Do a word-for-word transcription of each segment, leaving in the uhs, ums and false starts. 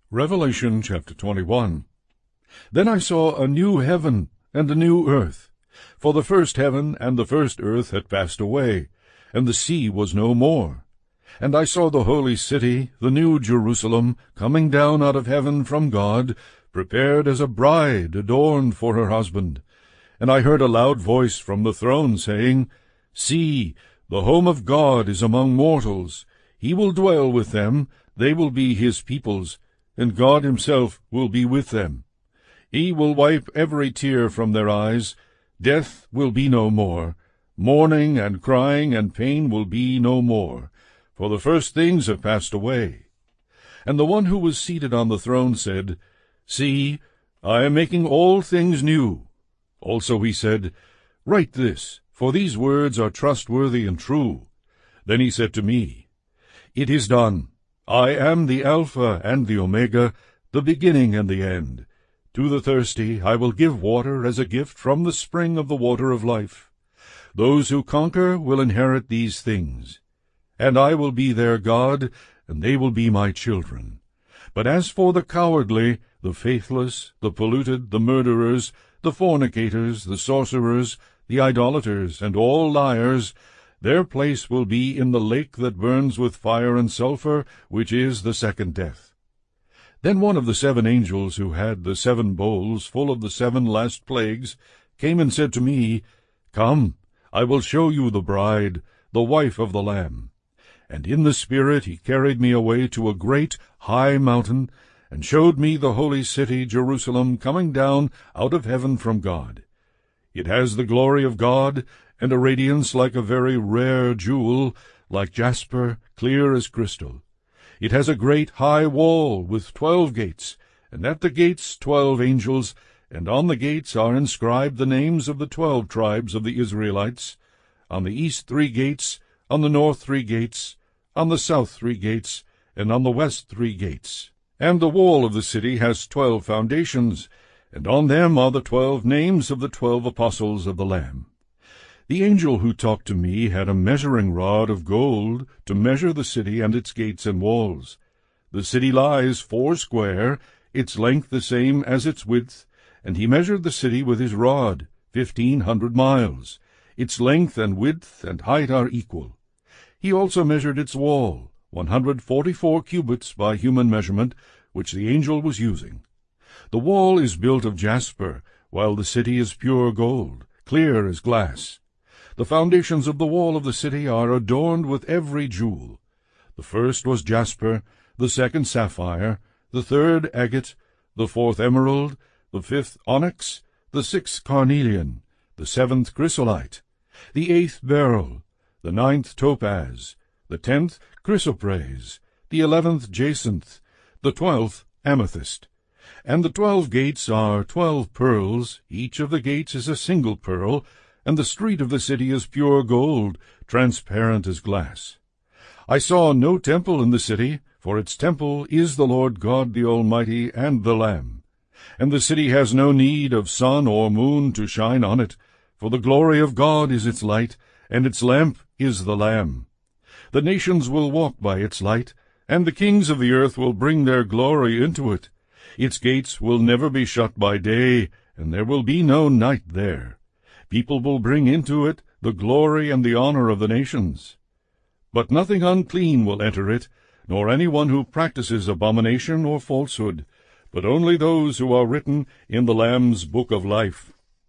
Revelation chapter twenty-one. Then I saw a new heaven and a new earth. For the first heaven and the first earth had passed away, and the sea was no more. And I saw the holy city, the new Jerusalem, coming down out of heaven from God, prepared as a bride adorned for her husband. And I heard a loud voice from the throne saying, See, the home of God is among mortals. He will dwell with them, they will be his peoples, and God himself will be with them. He will wipe every tear from their eyes. Death will be no more. Mourning and crying and pain will be no more, for the first things have passed away. And the one who was seated on the throne said, See, I am making all things new. Also he said, Write this, for these words are trustworthy and true. Then he said to me, It is done. I am the Alpha and the Omega, the beginning and the end. To the thirsty I will give water as a gift from the spring of the water of life. Those who conquer will inherit these things. And I will be their God, and they will be my children. But as for the cowardly, the faithless, the polluted, the murderers, the fornicators, the sorcerers, the idolaters, and all liars, their place will be in the lake that burns with fire and sulphur, which is the second death. Then one of the seven angels who had the seven bowls full of the seven last plagues came and said to me, Come, I will show you the bride, the wife of the Lamb. And in the Spirit he carried me away to a great high mountain, and showed me the holy city Jerusalem coming down out of heaven from God. It has the glory of God, and a radiance like a very rare jewel, like jasper, clear as crystal. It has a great high wall with twelve gates, and at the gates twelve angels, and on the gates are inscribed the names of the twelve tribes of the Israelites. On the east three gates, on the north three gates, on the south three gates, and on the west three gates. And the wall of the city has twelve foundations, and on them are the twelve names of the twelve apostles of the Lamb. The angel who talked to me had a measuring rod of gold to measure the city and its gates and walls. The city lies foursquare, its length the same as its width, and he measured the city with his rod, fifteen hundred miles. Its length and width and height are equal. He also measured its wall, one hundred forty-four cubits by human measurement, which the angel was using. The wall is built of jasper, while the city is pure gold, clear as glass. The foundations of the wall of the city are adorned with every jewel. The first was jasper, the second sapphire, the third agate, the fourth emerald, the fifth onyx, the sixth carnelian, the seventh chrysolite, the eighth beryl, the ninth topaz, the tenth chrysoprase, the eleventh jacinth, the twelfth amethyst. And the twelve gates are twelve pearls, each of the gates is a single pearl, and the street of the city is pure gold, transparent as glass. I saw no temple in the city, for its temple is the Lord God the Almighty and the Lamb. And the city has no need of sun or moon to shine on it, for the glory of God is its light, and its lamp is the Lamb. The nations will walk by its light, and the kings of the earth will bring their glory into it. Its gates will never be shut by day, and there will be no night there. People will bring into it the glory and the honor of the nations. But nothing unclean will enter it, nor any one who practices abomination or falsehood, but only those who are written in the Lamb's book of life.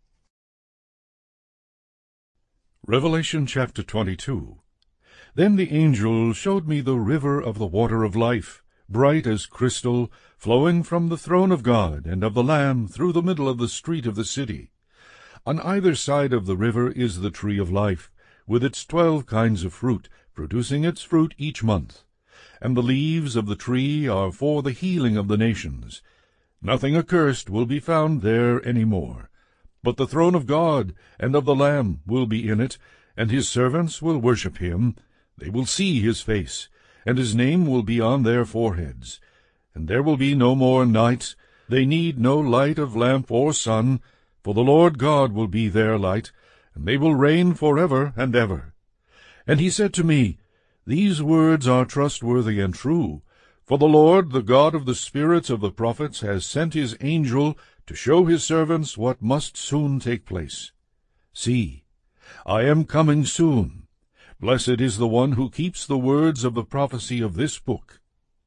Revelation chapter twenty-two. Then the angel showed me the river of the water of life, bright as crystal, flowing from the throne of God and of the Lamb through the middle of the street of the city. On either side of the river is the tree of life, with its twelve kinds of fruit, producing its fruit each month. And the leaves of the tree are for the healing of the nations. Nothing accursed will be found there any more. But the throne of God and of the Lamb will be in it, and his servants will worship him. They will see his face, and his name will be on their foreheads. And there will be no more night. They need no light of lamp or sun, for the Lord God will be their light, and they will reign forever and ever. And he said to me, These words are trustworthy and true. For the Lord, the God of the spirits of the prophets, has sent his angel to show his servants what must soon take place. See, I am coming soon. Blessed is the one who keeps the words of the prophecy of this book.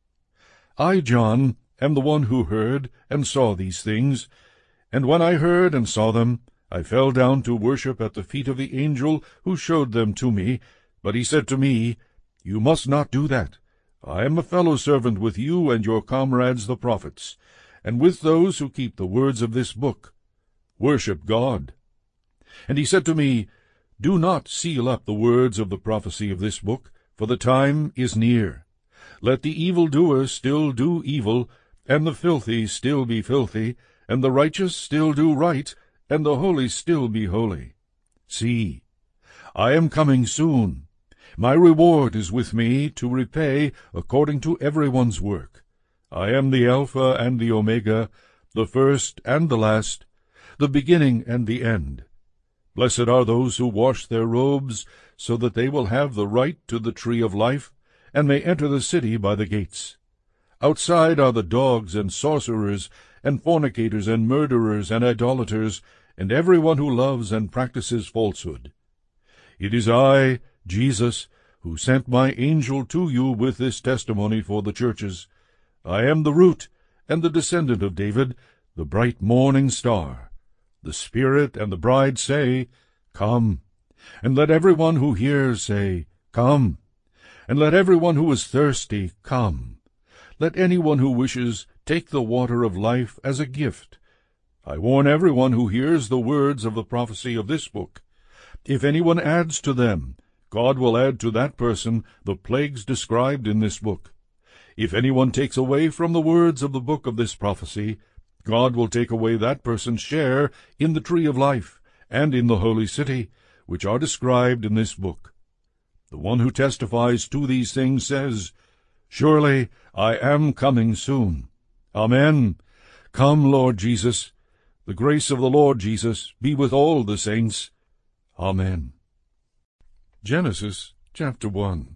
I, John, am the one who heard and saw these things, and when I heard and saw them, I fell down to worship at the feet of the angel who showed them to me. But he said to me, You must not do that. I am a fellow-servant with you and your comrades the prophets, and with those who keep the words of this book. Worship God. And he said to me, Do not seal up the words of the prophecy of this book, for the time is near. Let the evildoer still do evil, and the filthy still be filthy, and the righteous still do right, and the holy still be holy. See, I am coming soon. My reward is with me to repay according to everyone's work. I am the Alpha and the Omega, the first and the last, the beginning and the end. Blessed are those who wash their robes, so that they will have the right to the tree of life, and may enter the city by the gates. Outside are the dogs and sorcerers, and fornicators and murderers and idolaters, and everyone who loves and practices falsehood. It is I, Jesus, who sent my angel to you with this testimony for the churches. I am the root and the descendant of David, the bright morning star. The Spirit and the bride say, Come. And let everyone who hears say, Come. And let everyone who is thirsty come. Let anyone who wishes take the water of life as a gift. I warn everyone who hears the words of the prophecy of this book. If anyone adds to them, God will add to that person the plagues described in this book. If anyone takes away from the words of the book of this prophecy, God will take away that person's share in the tree of life and in the holy city, which are described in this book. The one who testifies to these things says, Surely I am coming soon. Amen. Come, Lord Jesus. The grace of the Lord Jesus be with all the saints. Amen. Genesis chapter one.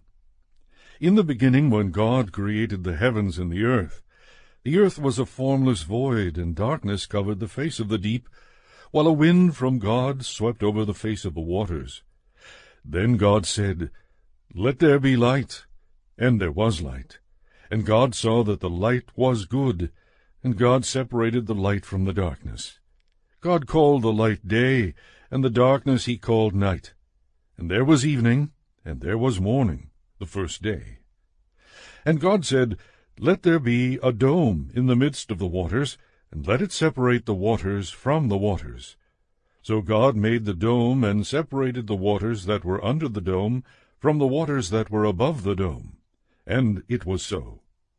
In the beginning, when God created the heavens and the earth, the earth was a formless void, and darkness covered the face of the deep, while a wind from God swept over the face of the waters. Then God said, Let there be light. And there was light. And God saw that the light was good, and God separated the light from the darkness. God called the light day, and the darkness he called night. And there was evening, and there was morning, the first day. And God said, Let there be a dome in the midst of the waters, and let it separate the waters from the waters. So God made the dome, and separated the waters that were under the dome from the waters that were above the dome. And it was so.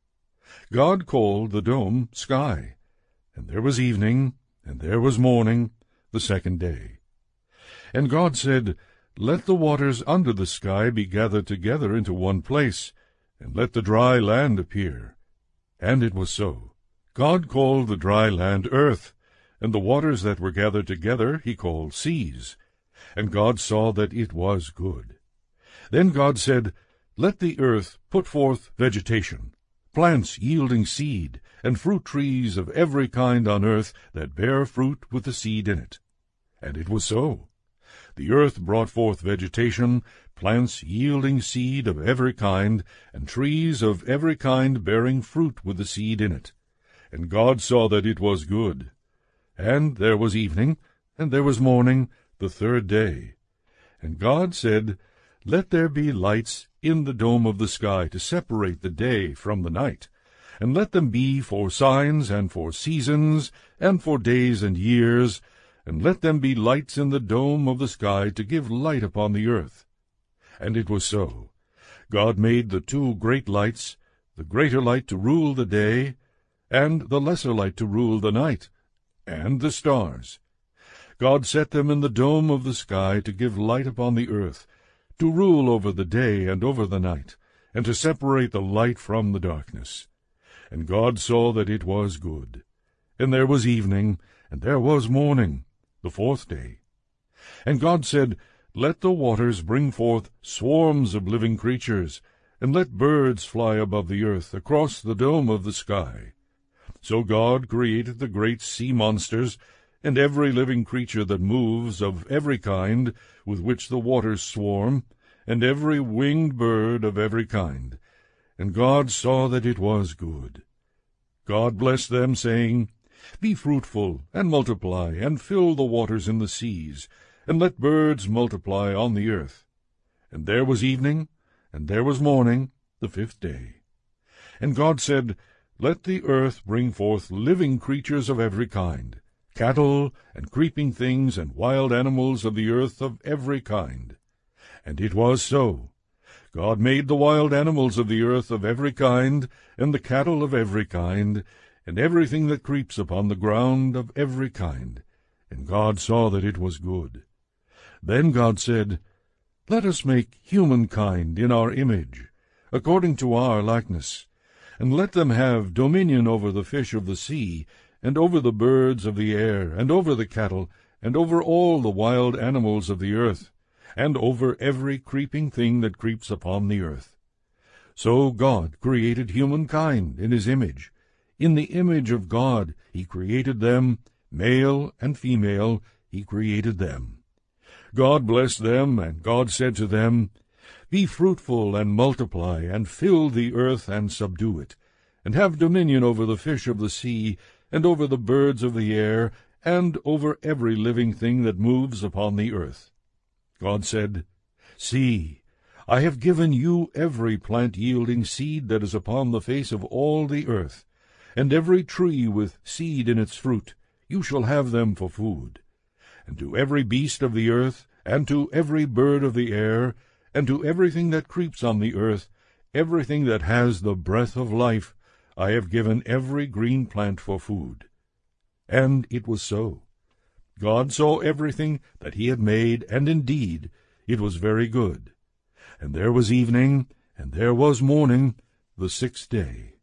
God called the dome sky. And there was evening, and there was morning, the second day. And God said, Let the waters under the sky be gathered together into one place, and let the dry land appear. And it was so. God called the dry land earth, and the waters that were gathered together he called seas. And God saw that it was good. Then God said, Let the earth put forth vegetation, plants yielding seed, and fruit trees of every kind on earth that bear fruit with the seed in it. And it was so. The earth brought forth vegetation, plants yielding seed of every kind, and trees of every kind bearing fruit with the seed in it. And God saw that it was good. And there was evening, and there was morning, the third day. And God said, Let there be lights in the dome of the sky to separate the day from the night, and let them be for signs and for seasons and for days and years, and let them be lights in the dome of the sky to give light upon the earth. And it was so. God made the two great lights, the greater light to rule the day, and the lesser light to rule the night, and the stars. God set them in the dome of the sky to give light upon the earth, to rule over the day and over the night, and to separate the light from the darkness. And God saw that it was good. And there was evening, and there was morning, the fourth day. And God said, Let the waters bring forth swarms of living creatures, and let birds fly above the earth across the dome of the sky. So God created the great sea monsters, and every living creature that moves of every kind, with which the waters swarm, and every winged bird of every kind. And God saw that it was good. God blessed them, saying, Be fruitful, and multiply, and fill the waters in the seas, and let birds multiply on the earth. And there was evening, and there was morning, the fifth day. And God said, Let the earth bring forth living creatures of every kind, cattle, and creeping things, and wild animals of the earth of every kind. And it was so. God made the wild animals of the earth of every kind, and the cattle of every kind, and everything that creeps upon the ground of every kind. And God saw that it was good. Then God said, Let us make humankind in our image, according to our likeness, and let them have dominion over the fish of the sea, and over the birds of the air, and over the cattle, and over all the wild animals of the earth, and over every creeping thing that creeps upon the earth. So God created humankind in his image. In the image of God he created them, male and female he created them. God blessed them, and God said to them, Be fruitful and multiply, and fill the earth and subdue it, and have dominion over the fish of the sea, and over the birds of the air, and over every living thing that moves upon the earth. God said, See, I have given you every plant yielding seed that is upon the face of all the earth, and every tree with seed in its fruit, you shall have them for food. And to every beast of the earth, and to every bird of the air, and to everything that creeps on the earth, everything that has the breath of life, I have given every green plant for food. And it was so. God saw everything that he had made, and indeed it was very good. And there was evening, and there was morning, the sixth day.